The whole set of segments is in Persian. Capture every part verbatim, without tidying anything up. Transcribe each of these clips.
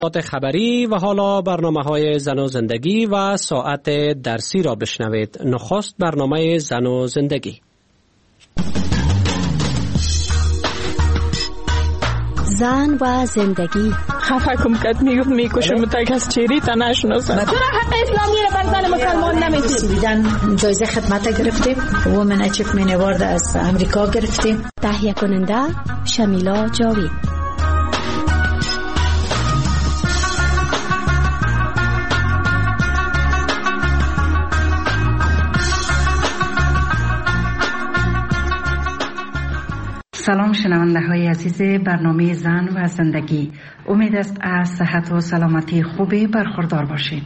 خبری و حالا برنامه های زن و زندگی و ساعت درسی را بشنوید. نخست برنامه زن و زندگی. زن و زندگی. خفه کم کد میگفت میکشم تا کس چیری تا نشناسم. چرا حق اسلامی رو بر زن مسلمان نمیدید؟ دیدن جایزه خدمت گرفتیم. وومن اچیومنت اوارد از امریکا گرفتیم. تهیه کننده شمیلا جاوید. سلام شنونده های عزیز برنامه زن و زندگی. امید است از صحت و سلامتی خوبی برخوردار باشید.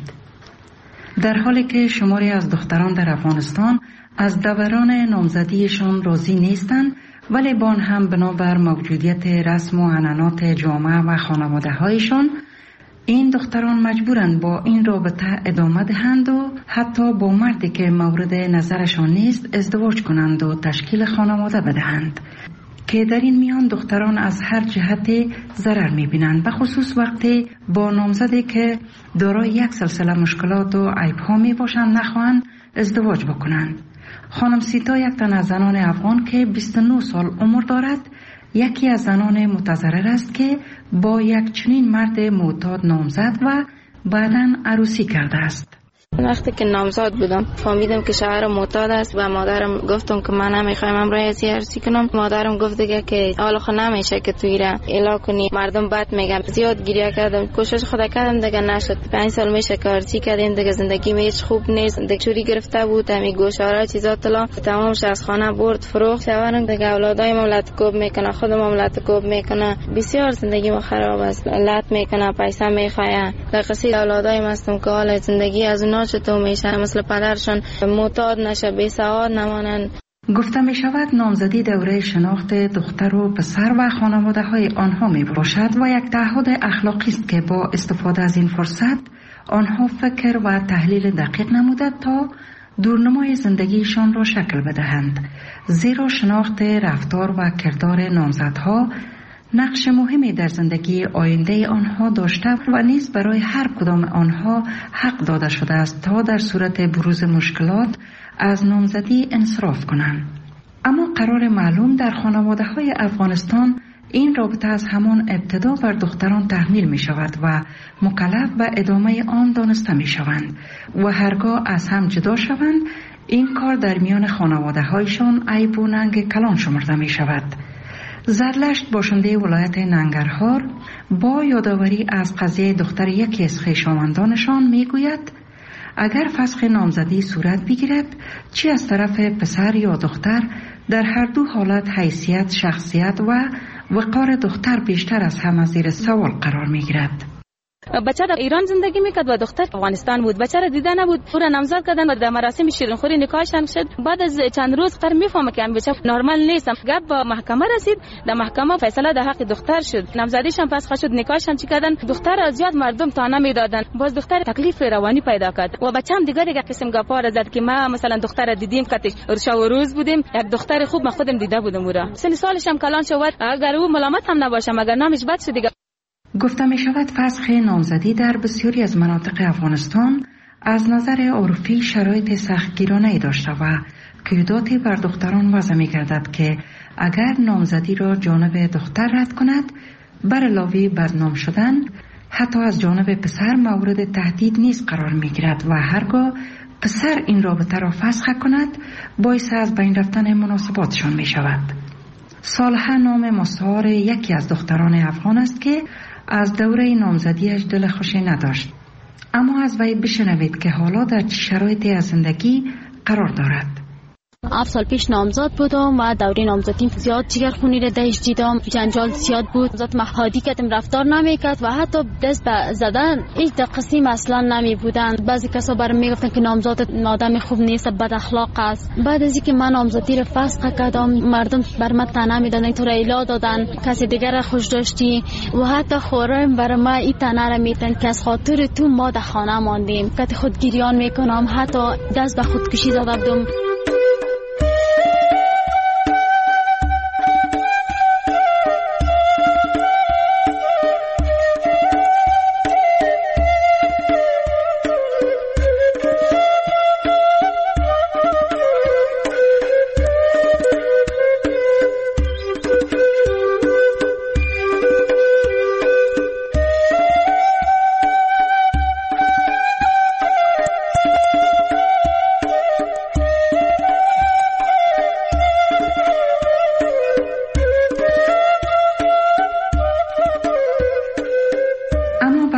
در حالی که شماری از دختران در افغانستان از دوران نامزدیشان راضی نیستند، ولی با آن هم بنابر موجودیت رسم و عنعنات جامعه و خانواده هایشان، این دختران مجبورند با این رابطه ادامه دهند و حتی با مردی که مورد نظرشان نیست ازدواج کنند و تشکیل خانواده بدهند، که در این میان دختران از هر جهت ضرر می‌بینند، به خصوص وقتی با نامزدی که دارای یک سلسله مشکلات و عیب‌ها میباشند نخواهند ازدواج بکنند. خانم سیتا یک تن از زنان افغان که بیست و نه سال عمر دارد، یکی از زنان متضرر است که با یک چنین مرد معتاد نامزد و بعداً عروسی کرده است. وقتی که نامزد بودم فهمیدم که شوهرم معتاد است و مادرم گفتم که من نمیخوایم امروز ازی عروسی کنم. مادرم گفت دیگه که حالا خود نمیشه که توی را اعلام کنی، مردم بد میگن. زیاد گریه کردم، کوشش خدا کردم دیگه نشد. پنج سال میشه که عروسی کردیم دیگه، زندگی میش خوب نیست. دیگه چوری گرفته بود، همین گوشواره چیزا طلا تمامش از خانه برد فروخت. شوهرم دیگه اولادای مملت کوب میکنه، خود مملت کوب میکنه، بسیار زندگی ما خراب است. لط میکنه، پیسه میخواه. قصید اولادای مستم که حال زندگی از اونها چطور میشه، مثل پدرشون معتاد نشه، بی سواد نمانند. گفته می شود نامزدی دوره شناخت دختر و پسر و خانواده های آنها می باشد و یک تعهد اخلاقی است که با استفاده از این فرصت آنها فکر و تحلیل دقیق نموده تا دورنمای زندگیشان را شکل بدهند، زیرا شناخت رفتار و کردار نامزدها نقش مهمی در زندگی آینده آنها داشته و نیز برای هر کدام آنها حق داده شده است تا در صورت بروز مشکلات از نامزدی انصراف کنند. اما قرار معلوم در خانواده های افغانستان این رابطه از همان ابتدا بر دختران تحمیل می شود و مکلف به ادامه آن دانسته می شوند و هرگاه از هم جدا شوند این کار در میان خانواده هایشان عیب و ننگ کلان شمرده می شود. زرلشت باشنده ولایت ننگرهار با یادآوری از قضیه دختر یکی از خویشاوندانشان میگوید اگر فسخ نامزدی صورت بگیرد، چی از طرف پسر یا دختر، در هر دو حالت حیثیت، شخصیت و وقار دختر بیشتر از همه زیر سوال قرار میگیرد. بچه در ایران زندگی میکرد و دختر افغانستان بود. بچه را دیده نبود، او را نامزد کردن و در مراسم شیرینخوری نکاحشان شد. بعد از چند روز قرار میفهمه که بچه نرمال نیست. گپ با محکمه رسید، در محکمه فیصله در حق دختر شد. نامزدیشان فسخ شد، نکاحشان چی کردن، دختر از زیاد مردم تانه میدادن. باز دختر تکلیف روانی پیدا کرد و بچه‌م دیگه دیگه قسم گپا را زد که ما مثلا دختر دیدیم کاتش شب و روز بودیم، یک دختر خوب ما خودم دیده بودم. او را سن سالش هم کلان شد، اگر او ملامت هم نباشه مگر نامش بد شد دیگه. گفته می شود فسخ نامزدی در بسیاری از مناطق افغانستان از نظر عرفی شرایط سختگیرانه‌ای داشته و قیوداتی بر دختران وضع می گردد که اگر نامزدی را جانب دختر رد کند، بر علاوه بدنام شدن حتی از جانب پسر مورد تهدید نیز قرار می گیرد و هرگاه پسر این رابطه را فسخ کند باعث از بین رفتن مناسباتشان می شود. صالحه نام مستعار یکی از دختران افغان است که از دوره نامزدیش دل خوشی نداشت، اما از وی بشنوید که حالا در چه شرایطی از زندگی قرار دارد. هفت سال پیش نامزد بودم و دوره نامزدیم زیاد جگرخونی را داشت، دیدم جنجال زیاد بود، زیاد محادی کردم، رفتار نمیکرد و حتی دست به زدن هیچ قسم اصلا نمی بودن. بعضی کسا برام میگفتن که نامزد آدم خوب نیست، بد اخلاق است. بعد از اینکه من نامزدی را فسخ کردم، مردم بر من طعنه میدادن، تو را الا دادن، کسی دیگر را خوش داشتی و حتی خورم بر ما این طعنه را میدن که از خاطر تو ما در خانه ماندیم، که خود گریان میکنم، حتی دست به خودکشی زده بودم.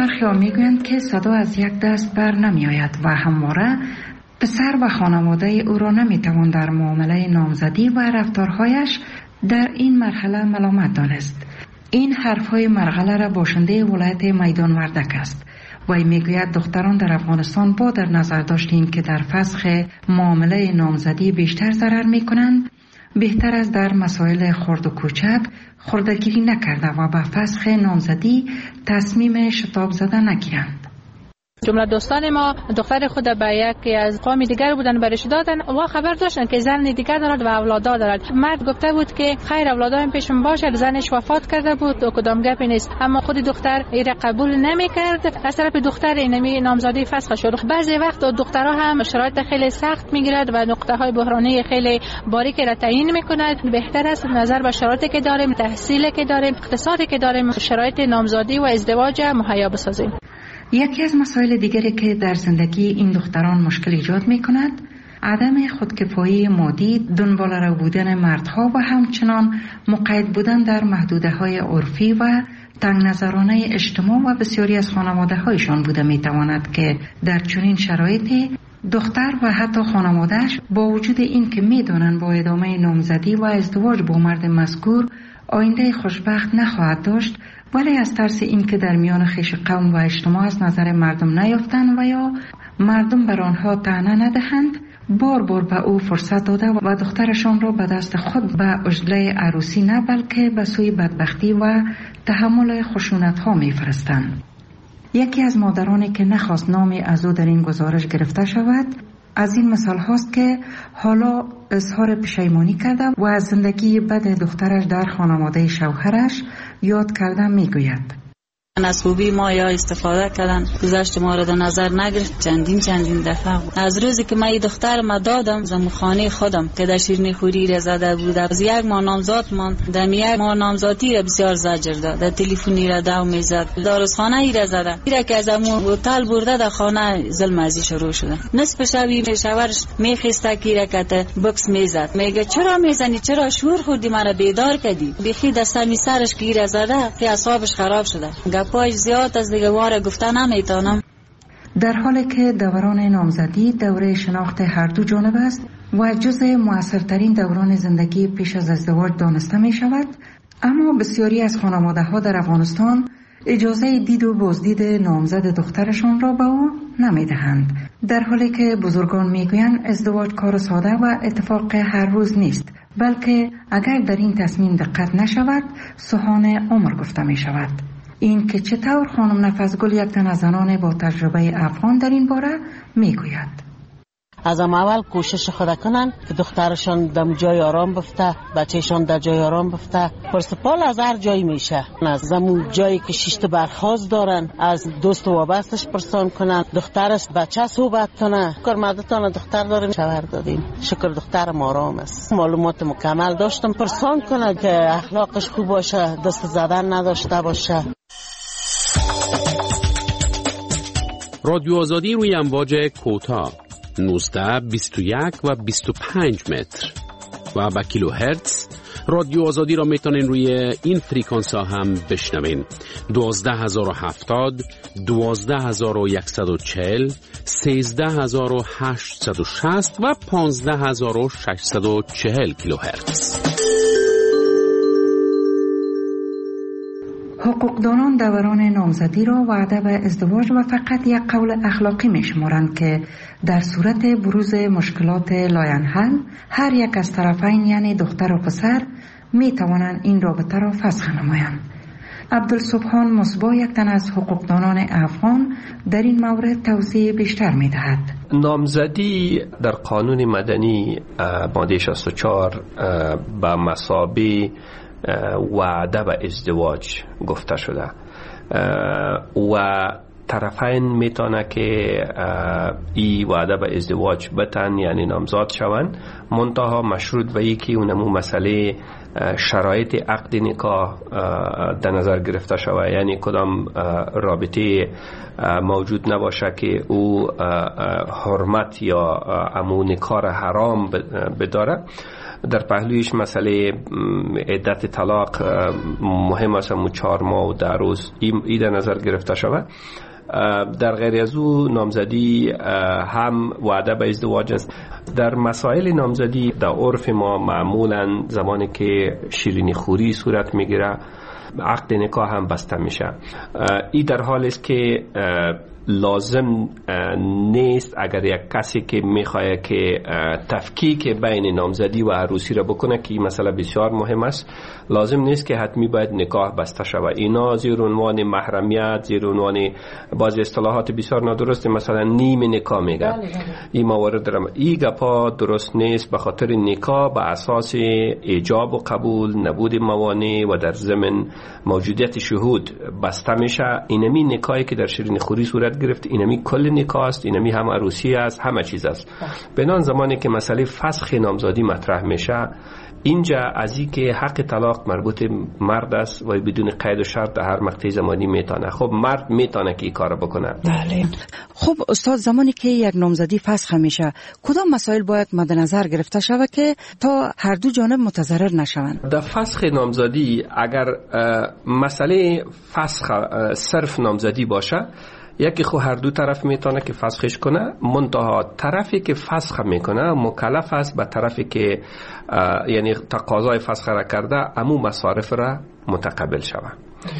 برخی ها میگویند که صدا از یک دست بر نمی آید و همواره پسر و خانواده او را نمیتوان در معامله نامزدی و رفتارهایش در این مرحله ملامت دانست. این حرفهای مرغله را باشنده ولایت میدان وردک است. وی میگوید دختران در افغانستان با در نظر داشتیم که در فسخ معامله نامزدی بیشتر ضرر میکنند، بهتر است در مسائل خرد و کوچک خردگیری نکرده و به فسخ نامزدی تصمیم شتاب زده نگیرند. جمله دوستان ما دختر خود به یکی از قوم دیگر بودن برش دادن و خبر داشتن که زن دیگر دارد و اولادا دارد. مرد گفته بود که خیر اولادایم پیشم باشه، زنش وفات کرده بود و کدام گپی نیست، اما خود دختر ایره قبول نمیکرد. از طرف دختر اینمی نامزدی فسخ شد. بعضی وقت دخترها هم شرایط خیلی سخت میگیرد و نقطه های بحرانی خیلی باریکی را تعیین میکند. بهتر است نظر به شرایطی که داریم، تحصیلی که داریم، اقتصادی که داریم، شرایط نامزدی و ازدواج مهیا بسازیم. یکی از مسائل دیگری که در زندگی این دختران مشکل ایجاد می کند عدم خودکفایی مادی، دنبال رو بودن مردها و همچنان مقید بودن در محدوده های عرفی و تنگ نظرانه اجتماع و بسیاری از خانواده هایشان بوده می تواند که در چنین شرایطی دختر و حتی خانوادهش با وجود این که می دانند با ادامه نامزدی و ازدواج با مرد مذکور آینده خوشبخت نخواهد داشت، ولی از ترس این که در میان خویش قوم و اجتماع از نظر مردم نیافتند و یا مردم بر آنها طعنه ندهند، بار بار به او فرصت داده و دخترشان را به دست خود به عجله عروسی نه بلکه به سوی بدبختی و تحمل خشونت ها می فرستند. یکی از مادرانی که نخواست نامی از او در این گزارش گرفته شود از این مثال هاست که حالا اظهار پشیمانی کرده و از زندگی بد دخترش در خانواده شوهرش یاد کرده می گوید. از خوبی ما یا استفاده کردن گذشت ما را در نظر نگرفت. چندین چندین دفعه بود. از روزی که من دختر ما دادم زمو خانه خودم که در شیرینی خوری را زده بود، از یک ماه نامزاد من در یک ماه نامزادی را بسیار زجر داد، در تلفنی را دو میزد، داروخانه ای را زده. ایرا که از امو هتل برده در خانه ظلم ازی شروع شده. نصف شبی شوهرش میخسته که رکته بکس میزد، میگه چرا میزنی، چرا شور خوردی، مرا بیدار کردی. بخی دستمی سرش که را زده که اعصابش خراب شده. پای زیاد از دیگه واره گفته نمیتونم. در حالی که دوران نامزدی دوره شناخت هر دو جانب است و جزء موثرترین دوران زندگی پیش از ازدواج دانسته می شود، اما بسیاری از خانواده ها در افغانستان اجازه دید و بازدید نامزد دخترشان را به او نمی دهند، در حالی که بزرگان می گویند ازدواج کار ساده و اتفاق هر روز نیست، بلکه اگر در این تصمیم دقت نشود سوهان عمر گفته می شود. این که چطور خانم نفسگل یک تن از زنان با تجربه افغان در این باره میگوید. از اول کوشش خود کنن که دخترشان در جای آرام بفته، بچهشان در جای آرام بفته. پرسپال از هر جایی میشه، از زمون جایی که شیشت برخواست دارن از دوست و وابستش پرسان کنن، دخترش بچه صحبت کنه. شکر مدتان دختر داریم شوهر دادیم، شکر دخترم آرام است. معلومات مکمل داشتم پرسان کنه که اخلاقش خوب باشه، دست زدن نداشته باشه. رادیو آزادی روی امواج کوتاه نوزده، بیست و یک و بیست و پنج متر و با کیلو هرتز. رادیو آزادی را میتونین روی این فریکانس ها هم بشنوین: دوازده هزار و هفتاد، دوازده هزار و صد و چهل، سیزده هزار و هشتصد و شصت و پانزده هزار و ششصد و چهل کیلو هرتز. حقوقدانان دوران نامزدی را وعده به ازدواج و فقط یک قول اخلاقی می شمارند که در صورت بروز مشکلات لاینحل هر یک از طرفین یعنی دختر و پسر می توانند این رابطه را فسخ نمایند. عبدالسبحان مصباح یک تن از حقوقدانان افغان در این مورد توضیح بیشتر می دهد. نامزدی در قانون مدنی ماده شصت و چهار به مثابه وعده به ازدواج گفته شده و طرفین میتونه که این وعده به ازدواج بتن یعنی نامزاد شوند، منتها مشروط به یکی اونمو مسئله شرایط عقد نکاح در نظر گرفته شود، یعنی کدام رابطه موجود نباشه که او حرمت یا امو نکاح حرام بداره. در پهلویش مسئله عدت طلاق مهم است، همون چهار ماه و ده روز این در نظر گرفته شود. در غیر از او نامزدی هم وعده به ازدواج است. در مسائل نامزدی در عرف ما معمولا زمانی که شیرینی خوری صورت میگیره عقد نکاح هم بسته میشه. این در حال است که لازم نیست اگر یک کسی که میخواد که تفکیک بین نامزدی و عروسی را بکنه که این مسئله بسیار مهم است، لازم نیست که حتمی باید نکاح بسته شود. اینا زیر عنوان محرمیت، زیر عنوان بعضی اصطلاحات بسیار نادرست مثلا نیم نکاح میگه. این موارد درم این گپا درست نیست، به خاطر نکاح به اساس ایجاب و قبول، نبود موانع و در ضمن موجودیت شهود بسته میشه. اینمی نکاحی که در شیرین خوری صورت گرفت اینمی کل نکاح است، اینمی هم عروسی است، همه چیز است. بنان زمانی که مسئله فسخ نامزدی مطرح میشه، اینجا از این که حق طلاق مربوط مرد است و بدون قید و شرط در هر مقطع زمانی میتونه. خب مرد میتونه که این کار بکنه. بله. خب استاد، زمانی که یک نامزدی فسخ میشه کدام مسائل باید مد نظر گرفته شود که تا هر دو جانب متضرر نشوند؟ در فسخ نامزدی اگر مسئله فسخ صرف نامزدی باشه، یکی خو هر دو طرف میتونه که فسخش کنه، منتها طرفی که فسخ میکنه مکلف است به طرفی که یعنی تقاضای فسخ را کرده امو مصارف را متقبل شود.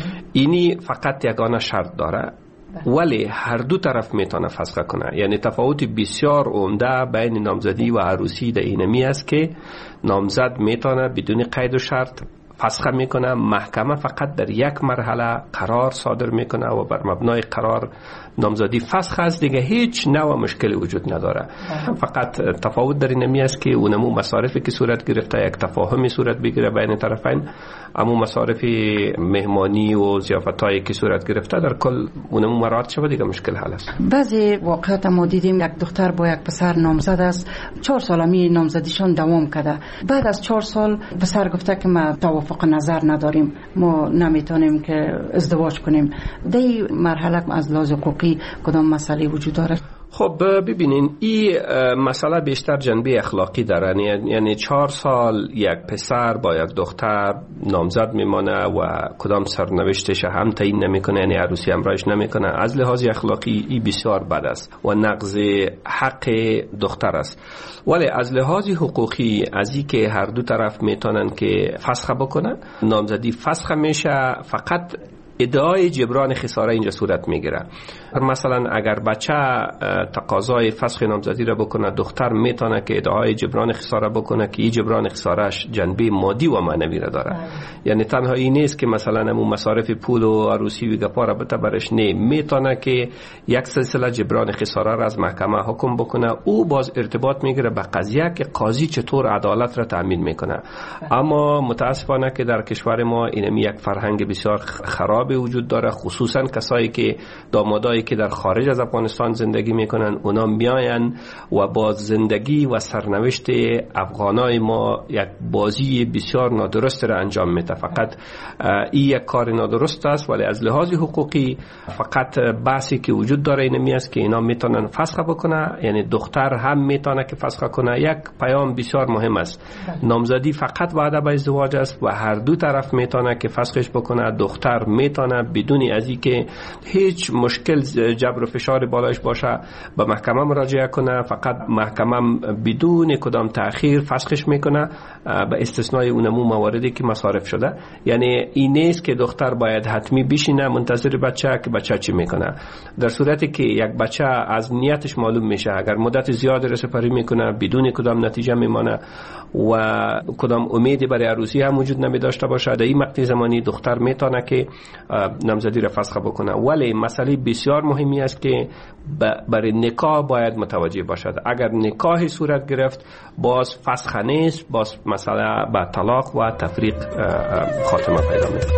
اینی فقط یگانه شرط داره، ولی هر دو طرف میتونه فسخ کنه. یعنی تفاوت بسیار عمده بین نامزدی و عروسی در اینمی است که نامزد میتونه بدون قید و شرط فسخ میکنه، محکمه فقط در یک مرحله قرار صادر میکنه و بر مبنای قرار نامزدی فسخ است، دیگه هیچ نوع مشکلی وجود نداره. فقط تفاوت در اینمی است که اونمو مصارفی که صورت گرفته یک تفاهمی صورت بگیره بین طرفین، اما مصارف مهمانی و ضیافتایی که صورت گرفته در کل اونمو مراعات شود، دیگه مشکل حل است. بعضی واقعات ما دیدیم یک دختر با یک پسر نامزد است، چهار سال می نامزدیشون دوام کرده، بعد از چهار سال پسر گفته که ما توافق نظر نداریم، ما نمیتونیم که ازدواج کنیم. در این مرحله از لحاظ حقوقی کدام مسئله وجود دارد؟ خب ببینین این مسئله بیشتر جنبه اخلاقی داره. یعنی چهار سال یک پسر با یک دختر نامزد میمانه و کدام سرنوشتش هم تعیین نمیکنه، یعنی عروسی همراهش نمیکنه. از لحاظ اخلاقی این بسیار بد است و نقض حق دختر است. ولی از لحاظ حقوقی از این که هر دو طرف میتونن که فسخ بکنن، نامزدی فسخ میشه، فقط ادعای جبران خساره اینجا صورت میگیره. مثلا اگر بچه تقاضای فسخ نامزدی را بکنه، دختر میتونه که ادعای جبران خساره بکنه که این جبران خسارهش جنبه مادی و معنوی را داره. یعنی تنها این نیست که مثلا همون مصارف پول و عروسی و گپا را بته برش، نه، میتونه که یک سلسله جبران خساره را از محکمه حکم بکنه. او باز ارتباط میگیره به قضیه که قاضی چطور عدالت را تامین میکنه. اما متاسفانه که در کشور ما اینمی یک فرهنگ بسیار خراب وجود داره، خصوصا کسایی که دامادایی که در خارج از افغانستان زندگی میکنن، اونا میاین و با زندگی و سرنوشت افغانای ما یک بازی بسیار نادرست را انجام میده. فقط این یک کار نادرست است، ولی از لحاظ حقوقی فقط بحثی که وجود داره اینمی است که اینا میتونن فسخ بکنه، یعنی دختر هم میتونه که فسخ کنه. یک پیام بسیار مهم است، نامزدی فقط وعده به ازدواج است و هر دو طرف میتونه که فسخش بکنه. دختر میتونه بدون از اینکه هیچ مشکل جبر و فشار بالایش باشه به محکمه مراجعه کنه، فقط محکمه بدون کدام تأخیر فسخش میکنه به استثنای اونمو مواردی که مصارف شده. یعنی این نیست که دختر باید حتمی بشینه منتظر بچه که بچه چی میکنه. در صورتی که یک بچه از نیتش معلوم میشه، اگر مدت زیاد رسپاری میکنه بدون کدام نتیجه میمانه و کدام امیدی برای عروسی هم وجود نمی داشته باشه، در این مقطع زمانی دختر میتونه که نامزدی را فسخ بکنه. ولی مسئله بسیار مهمی است که برای نکاح باید متوجه باشد. اگر نکاحی صورت گرفت باز فسخ نیست، باز مسئله به طلاق و تفریق خاتمه پیدا میکنه.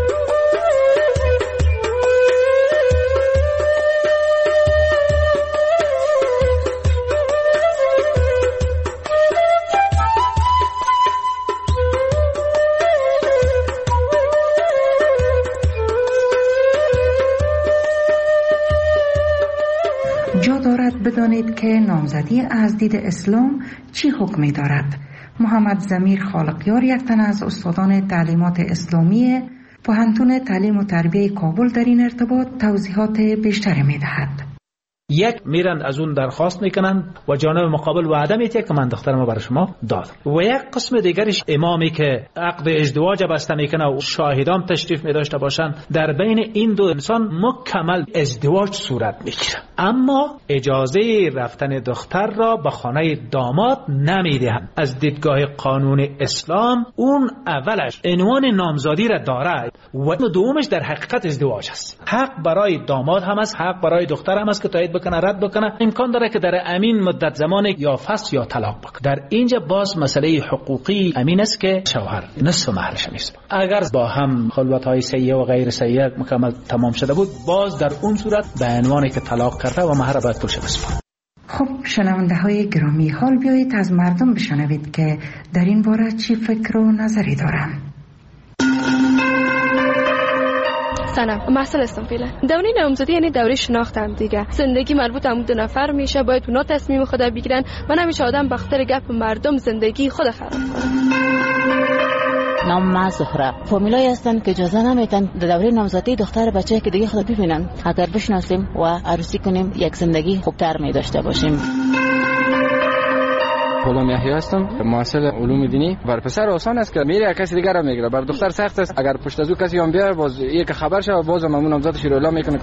جا دارد بدانید که نامزدی از دید اسلام چی حکمی دارد. محمد ضمیر خالقیار، یک تن از استادان تعلیمات اسلامی پوهنتون تعلیم و تربیه کابل، در این ارتباط توضیحات بیشتری می‌دهد. یک میرن از اون درخواست میکنن و جانب مقابل وعده میده که من دخترمو برای شما دادم، و یک قسم دیگرش امامی که عقد ازدواج بسته میکنه و شاهدان تشریف میداشته باشن، در بین این دو انسان مکمل ازدواج صورت میگیره، اما اجازه رفتن دختر را به خانه داماد نمیدهند. از دیدگاه قانون اسلام اون اولش عنوان نامزادی را داره و دومش در حقیقت ازدواج است. حق برای داماد هم است، حق برای دختر هم است که تایید بکنه، رد بکنه. امکان داره که در امین مدت زمان یا فسخ یا طلاق بکنه. در اینجا باز مسئله حقوقی امین است که شوهر نصف مهرش نیست. اگر با هم خلوت‌های سیئه و غیر سیئه مکمل تمام شده بود، باز در اون صورت به عنوان که طلاق کرده و مهر باید پولش بسپاره. خب شنونده های گرامی، حال بیایید از مردم بشنوید که در این باره چی فکر و نظری دارند. سلام، محصل هستم فعلا. دوره نامزدی یعنی دوره شناخت هم دیگه. زندگی مربوط هم دو نفر میشه، باید اونا تصمیم خود بگیرن و نمیشه آدم بخاطر گپ مردم زندگی خود خراب کنه. نام ما زهره. فامیلایی هستن که اجازه نمیدن در دوره نامزدی دختر بچه که دیگه خود ببینن. اگر بشناسیم و عروسی کنیم، یک زندگی خوبتر می داشته باشیم. غلام یحیی هستم، محصل علوم دینی. بر پسر آسان است که میره کسی دیگر را میگیره، بر دختر سخت است. اگر پشت از او کسی هم بیاد، باز یک خبر شه، باز هم اون نامزدش رو اعلام میکنه.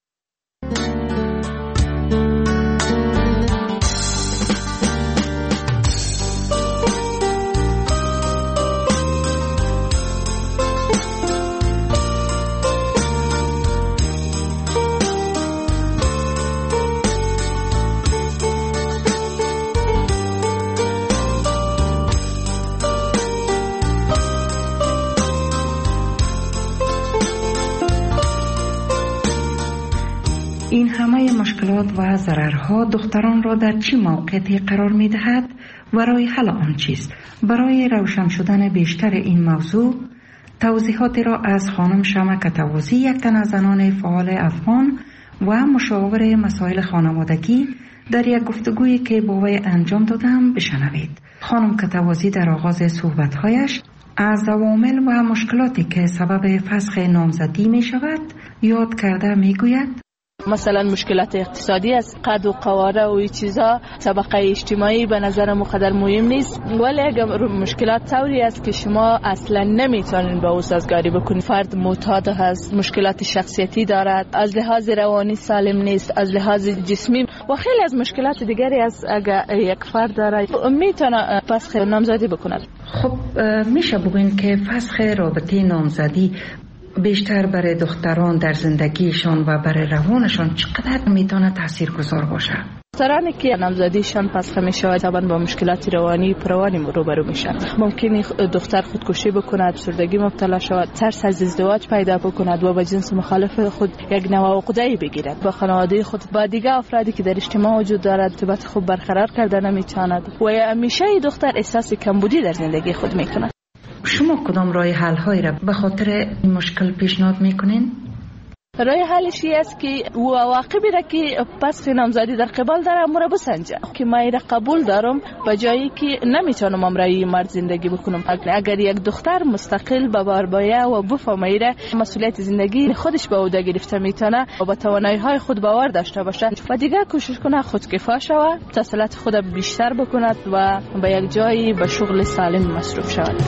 این همه مشکلات و ضررها دختران را در چه موقعیتی قرار می دهد و راه حل آن چیست؟ برای روشن شدن بیشتر این موضوع، توضیحاتی را از خانم شمع کتوازی، یک تن از زنان فعال افغان و مشاور مسائل خانوادگی، در یک گفتگویی که با وی انجام دادم بشنوید. خانم کتوازی در آغاز صحبت‌هایش از عوامل و مشکلاتی که سبب فسخ نامزدی می شود یاد کرده می گوید: مثلا مشکلات اقتصادی است، قد و قواره و این چیزا، طبقه اجتماعی به نظر مقدر مهم نیست، ولی اگر مشکلات طوری است که شما اصلا نمیتونین با او سازگاری بکنید. فرد معتاد هست، مشکلات شخصیتی دارد، از لحاظ روانی سالم نیست، از لحاظ جسمی و خیلی از مشکلات دیگری است. اگر یک فرد داره میتونه فسخ نامزدی بکند. خب میشه بگوین که فسخ رابطه نامزدی بیشتر برای دختران در زندگیشان و برای روانشان چقدر میتونه تاثیرگذار باشه؟ دخترانی که نامزدیشان فسخ میشه طبعا با مشکلات روانی پروانی روبرو میشن. ممکنه دختر خودکشی بکند، افسردگی مبتلا شود، ترس از ازدواج پیدا بکند و با جنس مخالف خود یک نوع عقده‌ای بگیرد. با خانواده خود، با دیگر افرادی که در اجتماع وجود دارد ارتباط خوب برقرار کرده نمیتواند و همیشه دختر احساس کمبودی در زندگی خود میکند. شما کدام راه حل هایی را به خاطر این مشکل پیشنهاد میکنین؟ راه حلش است که او عواقبی را که پس نامزدی در قبال داره امور بسنجه که من را قبول دارم به جایی که نمیتونم امرای مرد زندگی بکنم. اگر یک دختر مستقل به بار باید و بفهمه مسئولیت زندگی خودش به عهده گرفته میتونه و با توانایی های خود باور داشته باشه و دیگر کوشش کنه خودکفا شود، تسلط خود بیشتر بکند و به یک جایی به شغل سالم مصروف شود.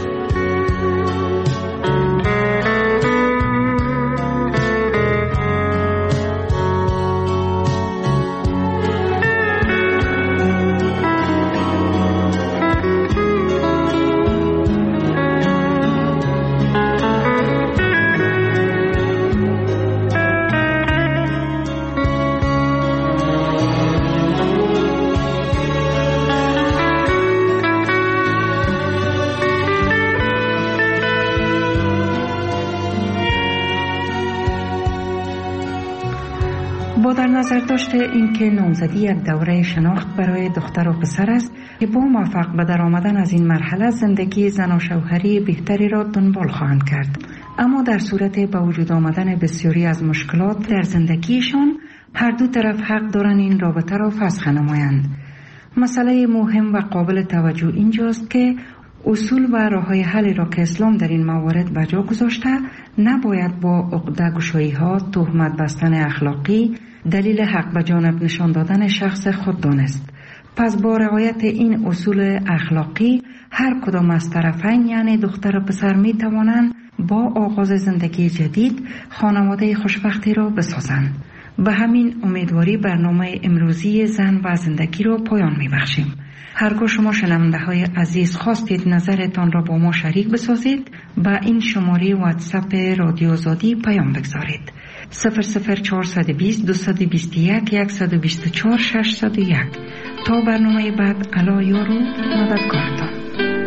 با در نظر داشته اینکه نامزدی یک دوره شناخت برای دختر و پسر است که با موفق به در آمدن از این مرحله زندگی زن و شوهری بهتری را دنبال خواهند کرد، اما در صورت به وجود آمدن بسیاری از مشکلات در زندگیشان هر دو طرف حق دارند این رابطه را فسخ نمایند. مسئله مهم و قابل توجه اینجاست که اصول و راه‌های حل را که اسلام در این موارد به جا گذاشته نباید با عقده‌گشایی‌ها، تهمت بستن اخلاقی، دلیل حق به جانب نشان دادن شخص خود دانست. پس با رعایت این اصول اخلاقی هر کدام از طرفین یعنی دختر و پسر می توانند با آغاز زندگی جدید خانواده خوشبختی را بسازند. به همین امیدواری برنامه امروزی زن و زندگی را پایان می بخشیم. هرگاه شما شنونده های عزیز خواستید نظرتان را با ما شریک بسازید، با این شماره واتساپ رادیو آزادی پیام بگذارید. صفر صفر چهارصد و بیست دویست و بیست و یک صد و بیست و چهار ششصد و یک. تا برنامه بعد، الا یارو مددکارتان.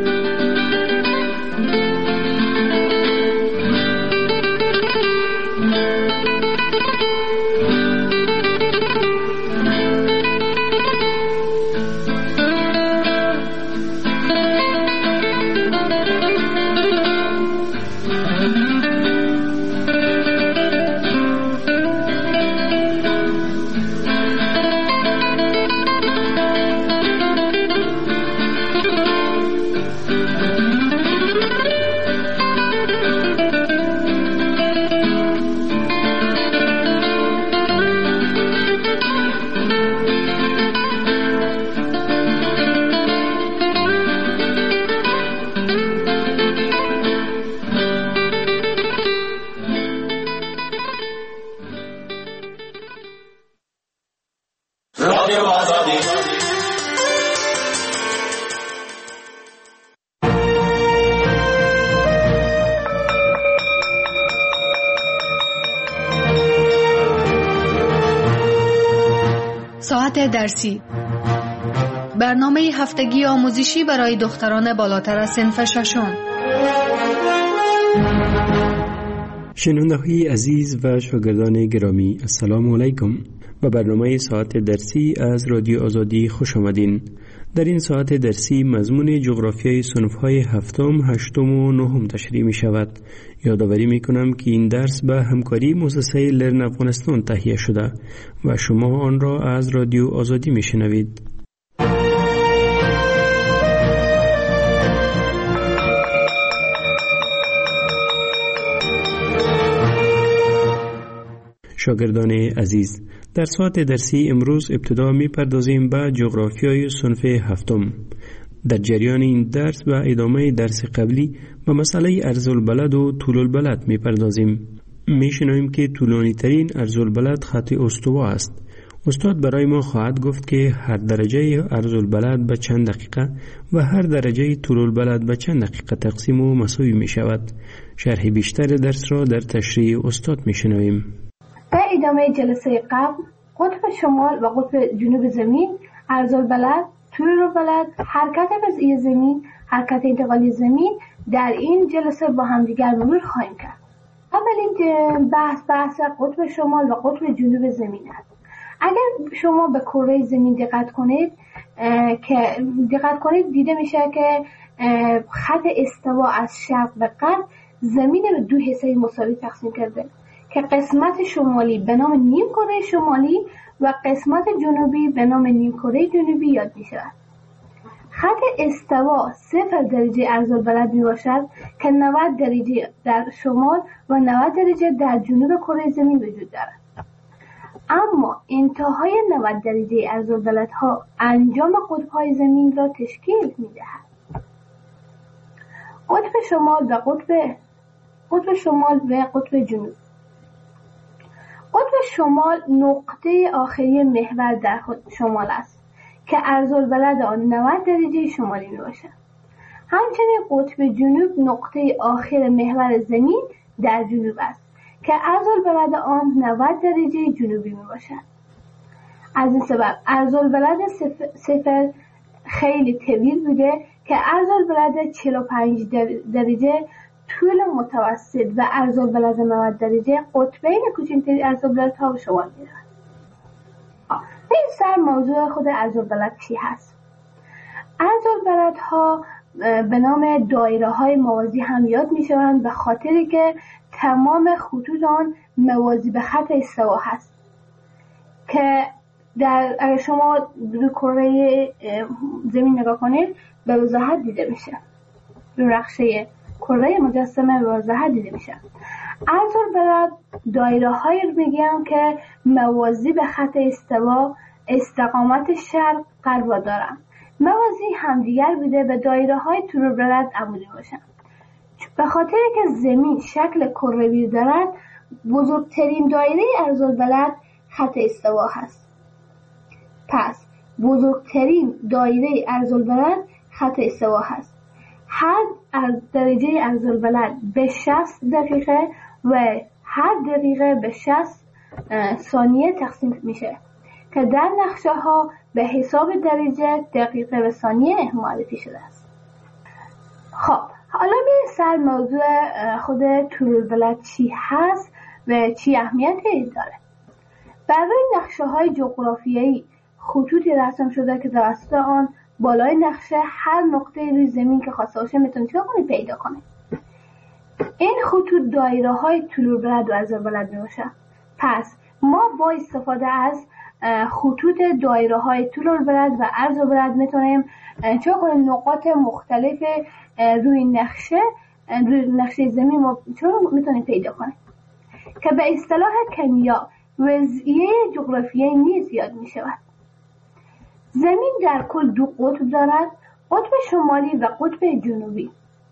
ساعت درسی، برنامه هفتگی آموزشی برای دختران بالاتر از صنف ششم. شنونده های عزیز و شاگردان گرامی، السلام علیکم. و برنامه ساعت درسی از رادیو آزادی خوش آمدین. در این ساعت درسی مضمون جغرافیای صنف‌های هفتم، هشتم و نهم تشریح می شود. یادآوری می کنم که این درس به همکاری مؤسسه لرن افغانستان تهیه شده و شما آن را از رادیو آزادی می شنوید. شاگردان عزیز، در ساعت درسی امروز ابتدا می پردازیم به جغرافیای صنف هفتم. در جریان این درس و ادامه درس قبلی به مسئله ارض البلد و طول البلد می پردازیم. می شنویم که طولانی ترین ارض البلد خط استوا است. استاد برای ما خواهد گفت که هر درجه ارض البلد به چند دقیقه و هر درجه طول البلد به چند دقیقه تقسیم و مساوی می شود. شرح بیشتر درس را در تشریح استاد می شنویم. در ادامه جلسه قبل قطب شمال و قطب جنوب زمین، ارض البلد، طول البلد، حرکت وضعی زمین، حرکت انتقالی زمین در این جلسه با هم دیگر مرور خواهیم کرد. اولین بحث بحث قطب شمال و قطب جنوب زمین است. اگر شما به کره زمین دقت کنید که دقت کنید دیده میشه که خط استوا از شرق به غرب زمین به دو حصه مساوی تقسیم کرده که قسمت شمالی به نام نیم کره شمالی و قسمت جنوبی به نام نیم کره جنوبی یاد می شود. خط استوا صفر درجه ارض البلد می باشد که نود درجه در شمال و نود درجه در جنوب کره زمین وجود دارد. اما انتهای نود درجه ارض البلد ها انجام قطب‌های زمین را تشکیل می دهد. قطب شمال و قطب قطب شمال و قطب جنوب. قطب شمال نقطه آخری محور در شمال است که ارض البلد آن نود درجه شمالی می باشد. همچنین قطب جنوب نقطه آخر محور زمین در جنوب است که ارض البلد آن نود درجه جنوبی می باشد. از این سبب ارض البلد صفر خیلی طویل بوده که ارض البلد چهل و پنج درجه طول متوسط و ارض البلد نود درجه قطبین کوچکتر ارض البلد ها به شمال می رود. این سر موضوع خود ارض البلد چی هست؟ ارض البلد ها به نام دایره های موازی هم یاد می شوند به خاطری که تمام خطوط آن موازی به خط استوا هست که در اگر شما روی کره زمین نگاه کنید به وضاحت دیده میشه، روی نقشه کره مجسمه به وضاحت دیده میشه. عرض‌البلد دایره هایی رو میگم که موازی به خط استوا استقامت شرق غرب دارن. موازی همدیگر بوده به دایره های طول‌البلد عمودی باشن. به خاطر که زمین شکل کروی دارد، بزرگترین دایره عرض‌البلد خط استوا هست. پس بزرگترین دایره عرض‌البلد خط استوا هست. هر درجه عرض‌البلد به شصت دقیقه و هر دقیقه به شصت ثانیه تقسیم میشه که در نقشه ها به حساب درجه دقیقه و ثانیه معرفی شده است. خب حالا به سر موضوع خود طول‌البلد چی هست و چی اهمیتی داره. برای نقشه های جغرافیایی خطوطی رسم شده که توسط آن بالای نقشه هر نقطه روی زمین که خواسته باشه میتونید چه کنید پیدا کنید. این خطوط دایره های طول‌البلد و عرض‌البلد میباشه. پس ما با استفاده از خطوط دایره های طول‌البلد و عرض‌البلد میتونیم چه کنیم نقاط مختلف روی نقشه روی نقشه زمین ما میتونیم پیدا کنیم که به اصطلاح کیمیا وضعیه جغرافیایی نیز یاد میشود. زمین در کل دو قطب دارد، قطب شمالی و قطب جنوبی.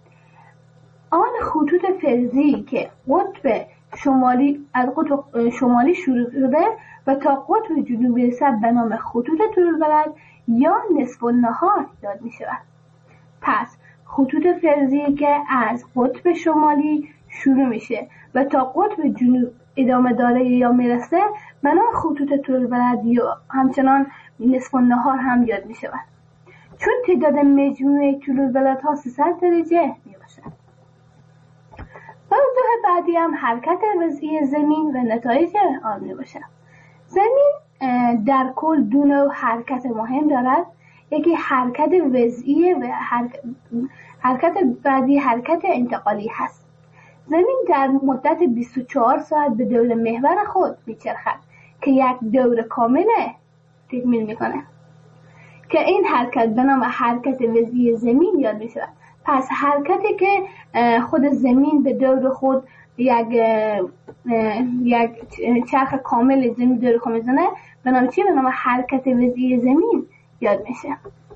آن خطوط فرضی که قطب شمالی از قطب شمالی شروع شده و تا قطب جنوبی رسد به نام خطوط طول‌البلد یا نصف النهار یاد می شود. پس خطوط فرضی که از قطب شمالی شروع میشه و تا قطب جنوب ادامه داره یا میرسه به نام خطوط طول‌البلد یا همچنان نصف النهار هم یاد می شود. چون تعداد مجموعه طول‌البلدها سیصد درجه می باشد. موضوع بعدی هم حرکت وضعی زمین و نتایج آن می باشد. زمین در کل دو نوع حرکت مهم دارد. یکی حرکت وضعی و حرکت بعدی حرکت انتقالی هست. زمین در مدت بیست و چهار ساعت به دور محور خود میچرخد که یک دور کامل تکمیل میکنه که این حرکت به نام حرکت وضعی زمین یاد میشه. پس حرکتی که خود زمین به دور خود یک یک چرخ کامل زمین دور خود میزنه به نام چی؟ به نام حرکت وضعی زمین یاد میشه.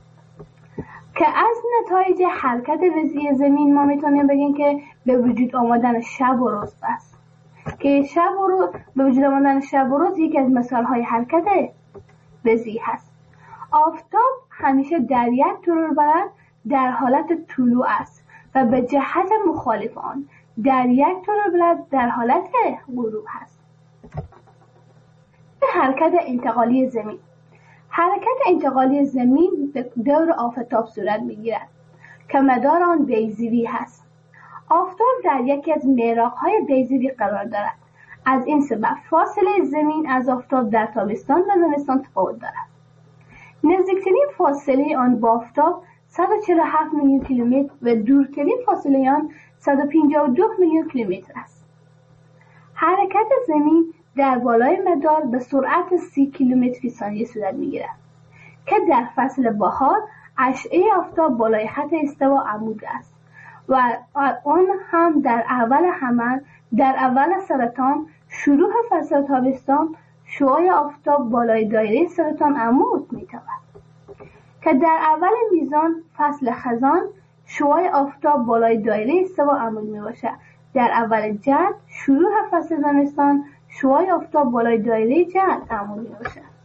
که از نتایج حرکت وضعی زمین ما میتونیم بگیم که به وجود آمدن شب و روز است که شب و روز به وجود آمدن شب و روز یکی از مثال های حرکت وضعی هست. آفتاب همیشه در یک طول‌البلد در حالت طلوع است و به جهت مخالف آن در یک طول‌البلد در حالت غروب هست. به حرکت انتقالی زمین. حرکت انتقالی زمین به دور آفتاب صورت میگیرد که مدار آن بیضوی هست. آفتاب در یکی از محراق‌های بیضوی قرار دارد. از این سبب فاصله زمین از آفتاب در تابستان و زمستان تفاوت دارد. نزدیکترین فاصله آن با آفتاب صد و چهل و هفت میلیون کیلومتر و دورترین فاصله آن صد و پنجاه و دو میلیون کیلومتر است. حرکت زمین در بالای مدار به سرعت سی کیلومتر فی ثانیه صورت میگیرد که در فصل بهار اشعه آفتاب بالای خط استوا عمود است و آن هم در اول حمل در اول سرطان شروع فصل تابستان شعاع آفتاب بالای دایره سرطان عمود میتواند که در اول میزان فصل خزان شعاع آفتاب بالای دایره استوا عمود میباشد. در اول جد شروع فصل زمستان شعاع آفتاب بالای دایره جد عمود میباشد.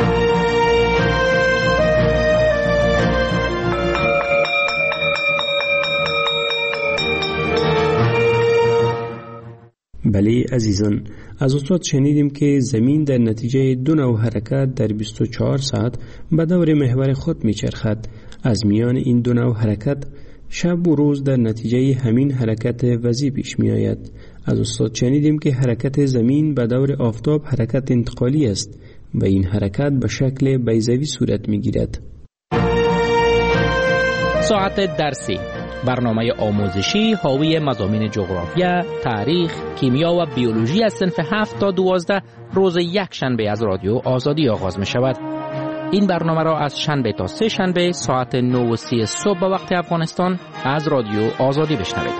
بله عزیزان، از استاد شنیدیم که زمین در نتیجه دو نوع حرکت در بیست و چهار ساعت به دور محور خود میچرخد. از میان این دو نوع حرکت شب و روز در نتیجه همین حرکت وضعی پیش می آید. از استاد شنیدیم که حرکت زمین به دور آفتاب حرکت انتقالی است و این حرکت به شکل بیضوی صورت می گیرد. ساعت درسی برنامه آموزشی حاوی مضامین جغرافیا، تاریخ، کیمیا و بیولوژی از صنف هفت تا دوازده روز یک شنبه از رادیو آزادی آغاز می شود. این برنامه را از شنبه تا سه شنبه ساعت نه و سی صبح به وقت افغانستان از رادیو آزادی بشنوید.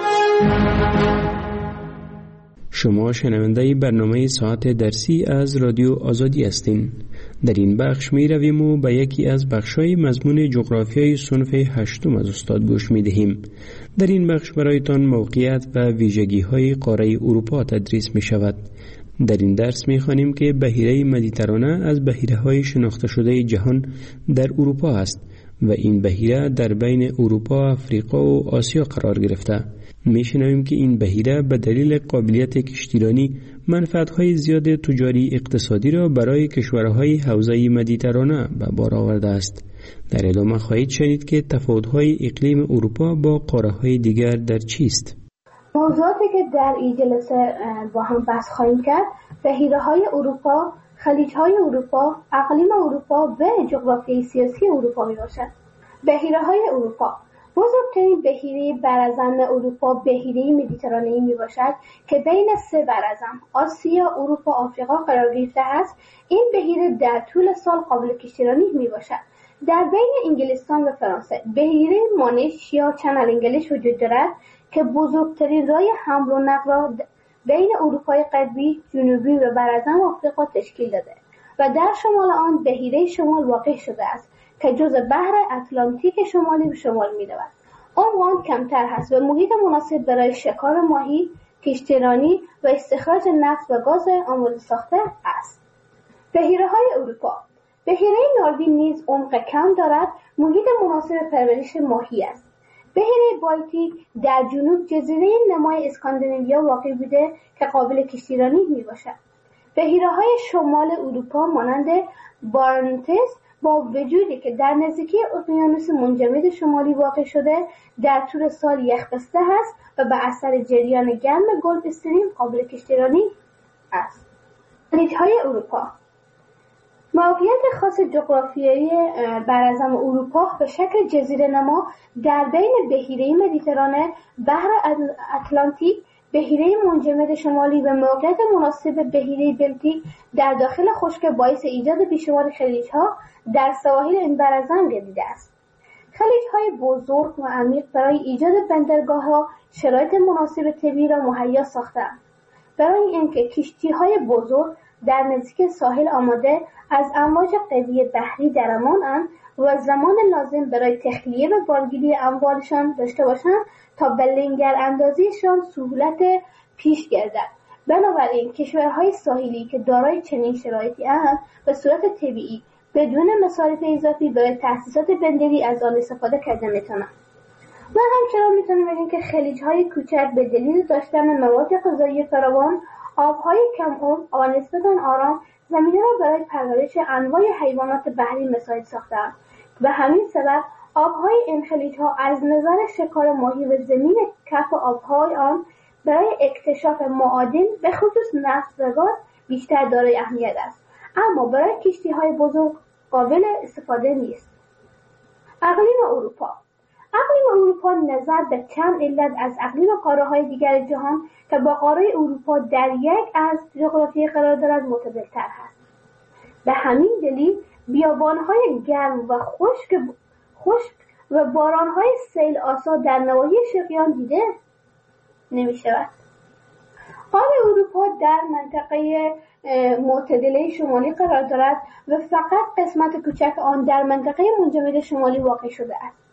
شما شنونده برنامه ساعت درسی از رادیو آزادی هستین. در این بخش می رویم و به یکی از بخش‌های مضمون جغرافیای صنف هشتم از استاد گوش می دهیم. در این بخش برایتان موقعیت و ویژگی‌های قاره اروپا تدریس می شود. در این درس می خوانیم که بحیره مدیترانه از بحیره‌های شناخته شده جهان در اروپا است و این بحیره در بین اروپا، افریقا و آسیا قرار گرفته. می شنویم که این بحیره به دلیل قابلیت کشتیرانی منفعت‌های زیاد تجاری اقتصادی را برای کشورهای حوزه مدیترانه به بار آورده است. در ادامه خواهید شنید که تفاوت‌های اقلیم اروپا با قاره‌های دیگر در چیست. موضوعاتی که در این جلسه با هم بحث خواهیم کرد بحیره‌های اروپا، خلیج‌های اروپا، اقلیم اروپا و جغرافیای سیاسی اروپا میباشد. بحیره‌های اروپا بزرگترین بحیره برازم اروپا بحیره مدیترانه‌ای میباشد که بین سه برازم آسیا، اروپا، آفریقا قرار گرفته است. این بحیره در طول سال قابل کشتیرانی میباشد. در بین انگلستان و فرانسه بحیره مانش یا چنل انگلیش وجود دارد که بزرگترین راه حمل و نقل را بین اروپای غربی، جنوبی و برازم آفریقا تشکیل داده و در شمال آن بحیره شمال واقع شده است که جزء بحر اتلانتیک شمالی به شمال می رود. عمق آن کمتر هست و محیط مناسب برای شکار ماهی، کشتیرانی و استخراج نفت و گاز آماده ساخته است. بحیره‌های اروپا بحیره ناروین نیز عمق کم دارد، محیط مناسب پرورش ماهی است. بحیره بالتیک در جنوب جزیره نمای اسکاندیناویا واقع بوده که قابل کشتیرانی می باشد. بحیره‌های شمال اروپا مانند بارنتس با وجودی که در نزدیکی اقیانوس منجمد شمالی واقع شده در طول سال یخبسته است و به اثر جریان گرم گلف استریم قابل کشتیرانی است. خلیج‌های اروپا موقعیت خاص جغرافیایی برازم اروپا به شکل جزیره نما در بین بحیره مدیترانه، بحر اتلانتیک، بحیره منجمد شمالی و موقعیت مناسب بحیره بلتیک در داخل خشک باعث ایجاد بیشمار خلیج‌ها در سواحل این برازم گردیده است. خلیج‌های بزرگ و عمیق برای ایجاد بندرگاه‌ها شرایط مناسب طبیعی را مهیا ساخته‌اند. برای اینکه کشتی‌های بزرگ در نزدیک ساحل آماده از امواج قوی بحری در امان‌اند و زمان لازم برای تخلیه و بارگیری اموالشان داشته باشند تا به لنگر اندازیشان سهولت پیش گردد. بنابراین کشورهای ساحلی که دارای چنین شرایطی اند به صورت طبیعی بدون مصارف اضافی برای تأسیسات بندری از آن استفاده کرده میتونند. و همچنان میتونیم بگیم که خلیج‌های کوچک به دلیل داشتن مواد غذایی فراوان، آب‌های کم عمق و نسبتاً آرام زمینه را برای پرورش انواع حیوانات بحری مساعد ساختند. و همین سبب آب‌های این خلیج‌ها از نظر شکار ماهی و زمین کف آب‌های آن برای اکتشاف معادن به خصوص نفت و گاز بیشتر دارای اهمیت است، اما برای کشتی‌های بزرگ قابل استفاده نیست. اقلیم اروپا اقلیم اروپا نظر به چند علت از اقلیم قاره‌های دیگر جهان که با قاره اروپا در یک از جغرافیایی قرار دارد معتدل‌تر است. به همین دلیل بیابان‌های گرم و خشک خشک و باران‌های سیل آسا در نواحی شرقی دیده نمی‌شود. قاره اروپا در منطقه معتدله شمالی قرار دارد و فقط قسمت کوچک آن در منطقه منجمد شمالی واقع شده است.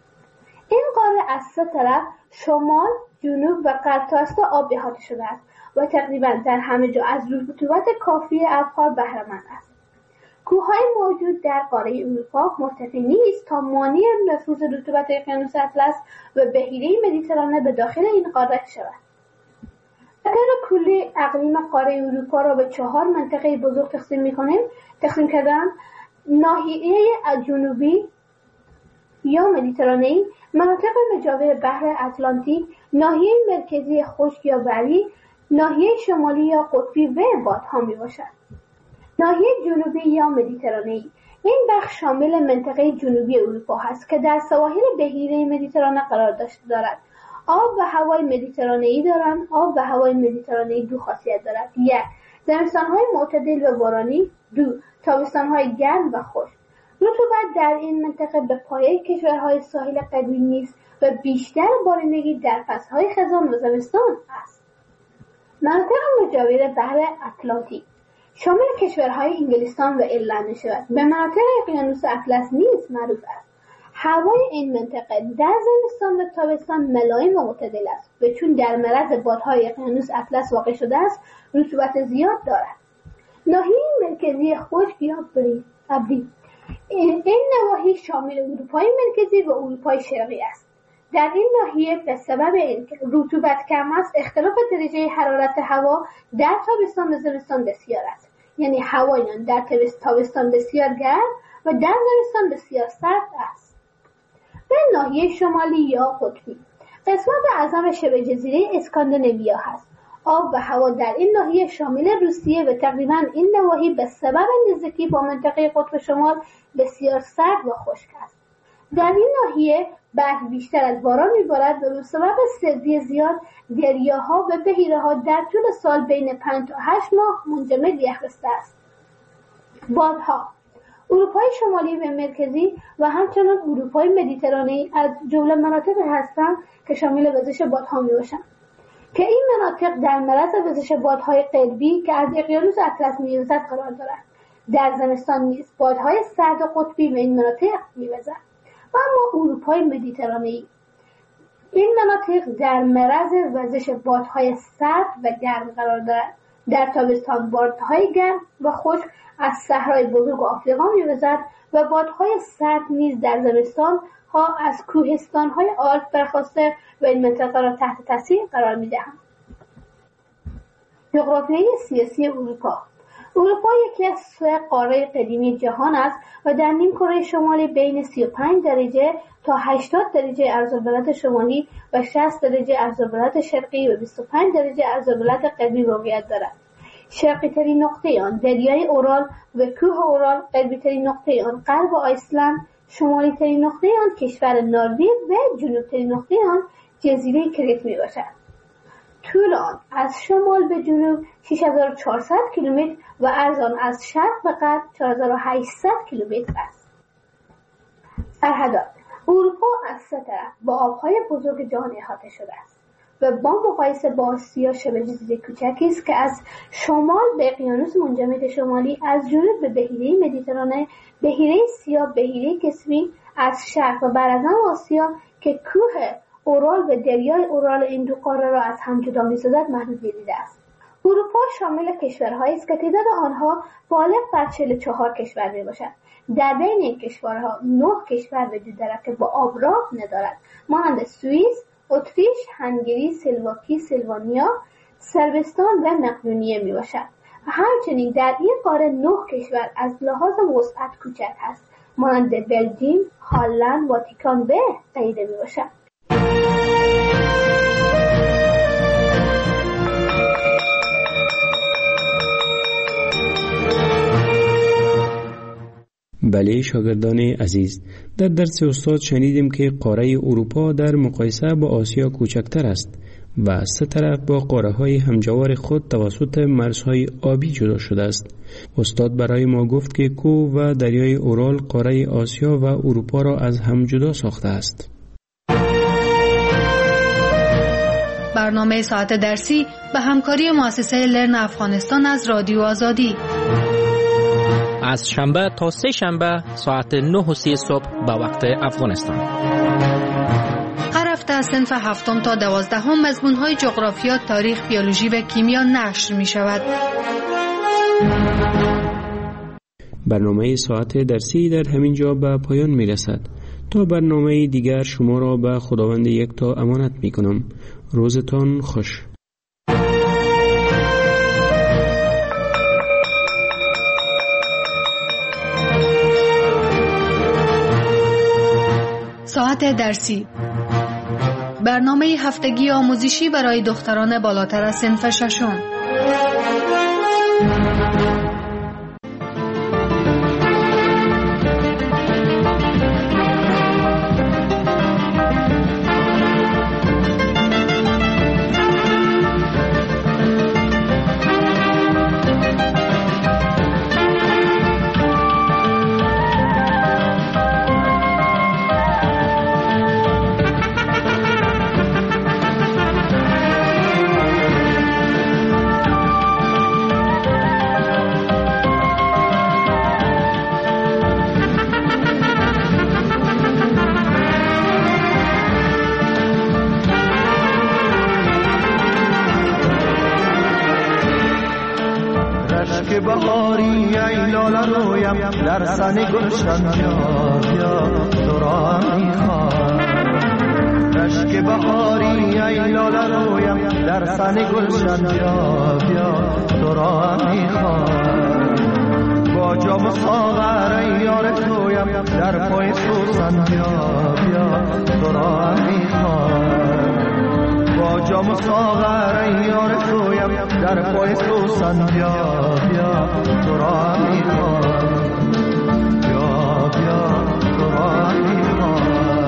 این قاره از سه طرف شمال، جنوب و غرب تا است آب احاطه شده است و تقریبا در همه جا از رطوبت کافی ابخار بهره‌مند است. کوههای موجود در قاره اروپا مرتفع نیست تا مانع نفوذ رطوبت اقیانوس اطلس و بحیره مدیترانه به داخل این قاره شود. به طور کلی اقلیم قاره اروپا را به چهار منطقه بزرگ تقسیم می‌کنیم. تقسیم کردن ناحیه جنوبی یا مدیترانه‌ای، مناطق مجاور بحر اتلانتیک، ناحیه مرکزی خشک یا بری، ناحیه شمالی یا قطبی و بادها میباشد. ناحیه جنوبی یا مدیترانه‌ای این بخش شامل منطقه جنوبی اروپا هست که در سواحل بحیره مدیترانه قرار داشته دارد. آب و هوای مدیترانه‌ای دارند. آب و هوای مدیترانه‌ای دو خاصیت دارد: یک، زمستان‌های معتدل و بارانی. دو، تابستان‌های گرم و خشک. رطوبت در این منطقه به پایه کشورهای ساحل قطبی نیست و بیشتر بارندگی در فصل‌های خزان و زمستان است. مناطق مجاور بحر اطلنطیک شامل کشورهای انگلستان و ایرلند می‌شود. به مناطق اقیانوس اطلس نیز معروف است. هوای این منطقه در زمستان و تابستان ملایم و معتدل است و چون در معرض بادهای اقیانوس اطلس واقع شده است، رطوبت زیاد دارد. ناحیه مرکزی خشک یا ابری این نواحی شامل اروپای مرکزی و اروپای شرقی است. در این ناحیه به سبب اینکه رطوبت کم است، اختلاف درجه حرارت هوا در تابستان و زمستان بسیار است. یعنی هوای در تابستان بسیار گرم و در زمستان بسیار سرد است. به ناحیه شمالی یا قطبی قسمت اعظم شبه جزیره اسکاندیناویا هست. آب و هوا در این ناحیه شامل روسیه و تقریبا این نواحی به سبب نزدیکی با منطقه قطب شمال بسیار سرد و خشک است. در این ناحیه برف بیشتر از باران میبارد و به سبب سردی زیاد دریاها و بحیره‌ها در طول سال بین پنج تا هشت ماه منجمد یخبسته است. بادها اروپای شمالی و مرکزی و همچنین اروپای مدیترانه‌ای از جمله مناطق هستند که شامل وزش بادها میباشند که این مناطق در معرض وزش بادهای قطبی که از اقیانوس اطلس میوزد قرار دارند. در زمستان نیز بادهای سرد و قطبی به این مناطق میوزند. و اما اروپای مدیترانه‌ای این مناطق در معرض وزش بادهای سرد و گرم قرار دارند. در تابستان بادهای گرم و خشک از صحرای بزرگ آفریقا میوزد و بادهای سرد نیز در زمستان ها از کوهستان‌های آلپ برخاسته و این منطقه را تحت تاثیر قرار می‌دهند. جغرافیای سیاسی اروپا اروپا یکی از سه قاره قدیمی جهان است و در نیم کره شمالی بین سی و پنج درجه تا هشتاد درجه عرض‌البلد شمالی و شصت درجه عرض‌البلد شرقی و بیست و پنج درجه عرض‌البلد غربی موقعیت دارد. شرقی ترین نقطه آن دریای اورال و کوه اورال، غربی ترین نقطه آن غرب آیسلند، شمالی ترین نقطه آن کشور نروژ و جنوب ترین نقطه آن جزیره کریت می باشد. طول آن از شمال به جنوب شش هزار و چهارصد کیلومتر و عرض آن از شرق به غرب چهار هزار و هشتصد کیلومتر است. سرحدات اروپا از سه طرف با آبهای بزرگ جهان احاطه شده است و با مقایسه با آسیا شبه جزیره کوچکی است که از شمال به اقیانوس منجمد شمالی، از جنوب به بحیره مدیترانه، بحیره سیاه، بحیره کسپی، از شرق و براعظم آسیا که کوه اورال و دریای اورال این دو قاره را از هم جدا می‌سازد محدود گردیده است. اروپا شامل کشورهایی است که تعداد آنها بالغ بر چهل و چهار کشور میباشد. در بین این کشورها نه کشور وجود دارد که با آب راه ندارد، مانند سوئیس، اتریش، هنگری، سلواکی، سلوانیا، صربستان و مقدونیه میباشد. و همچنین در این قاره نه کشور از لحاظ وسعت کوچک است، مانند بلژیم، هلند، واتیکان و غیره میباشد. بله شاگردان عزیز، در درس استاد شنیدیم که قاره اروپا در مقایسه با آسیا کوچکتر است و از سه طرف با قاره های همجوار خود توسط مرزهای آبی جدا شده است. استاد برای ما گفت که کوه و دریای اورال قاره آسیا و اروپا را از هم جدا ساخته است. برنامه ساعت درسی به همکاری مؤسسه لرن افغانستان از رادیو آزادی از شنبه تا سه شنبه ساعت نه و سی صبح به وقت افغانستان. هر هفته از صنف هفتم تا دوازدهم مضمون‌های جغرافیا، تاریخ، بیولوژی و کیمیا نشر می شود. برنامه ساعت درسی در همین جا به پایان می رسد. تا برنامه دیگر شما را به خداوند یکتا امانت می کنم. روزتان خوش. ساعت درسی، برنامه هفتگی آموزشی برای دختران بالاتر از صنف ششم. رویم در سن گلشن بیا بیا تو را میخوام رشک بهاری ای لاله رویم در سن گلشن بیا بیا تو را میخوام با جام ساغر ای یار تویم در پای سوسن بیا بیا تو را میخوام با جام ساغر ای یار تویم در پای سوسن بیا بیا تو را میخوام بیا بیا تو را میخوام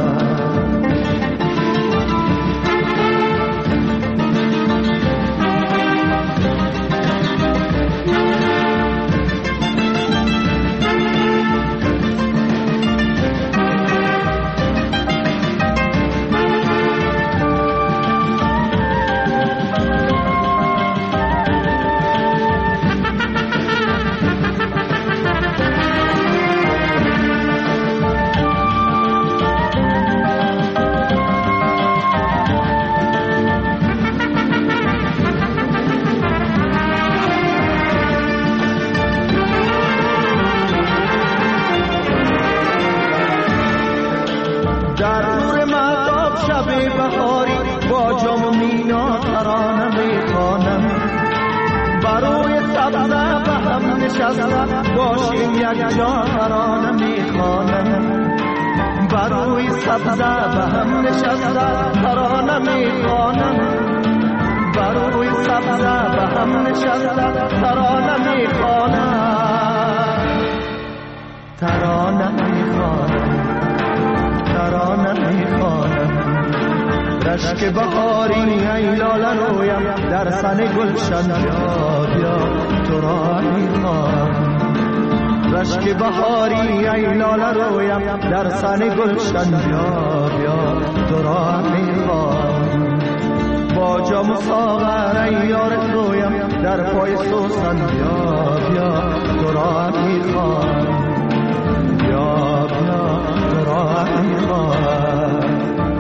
باشیم یک جا ترانه میخوانم بروی سبزه به هم نشسته ترانه میخوانم بروی سبزه به هم نشسته ترانه میخوانم ترانه میخوانم ترانه میخوانم رشک بهاری ای لاله رویم در سن گلشن بیا بیا تو را میخوام رشک بهاری ای لاله رویم در سن گلشن بیا بیا تو را میخوام با جام ساغر ای یار تویم در پای سوسن بیا بیا تو را میخوام بیا بیا تو را میخوام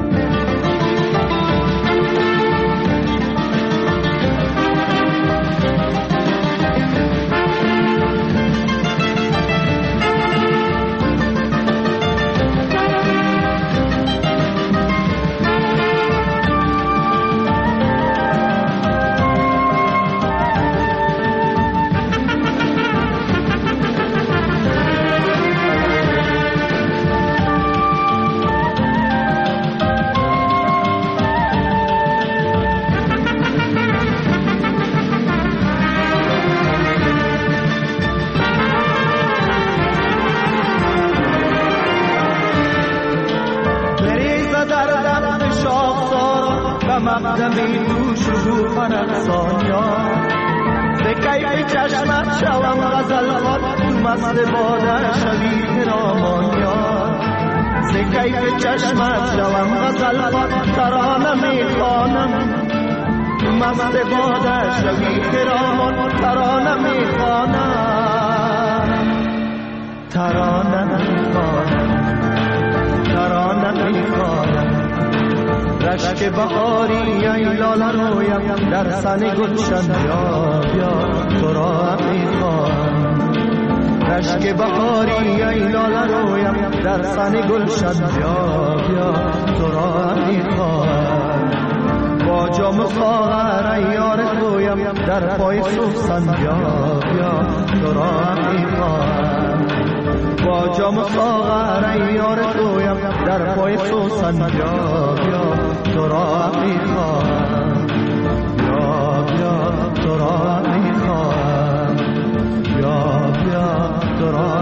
مقدمی تو شروع رقصانیا به کیف چشمت شوم غزل خوان تو مست باده شوی کرامانیا به کیف چشمت شوم غزل خوان ترانه میخوانم تو مست باده شوی کرامان ترانه میخوانم ترانه میخوانم ترانه میخوانم رشک بهاری ای لاله رویم در سن گلشن بیا بیا تو را میخوام رشک بهاری ای لاله رویم در سن گلشن بیا بیا تو را میخوام با جام ساغر ای یار تویم در پای سوسن بیا بیا تو را میخوام با جام ساغر ای یار تویم در پای سوسن بیا بیا تو را میخوام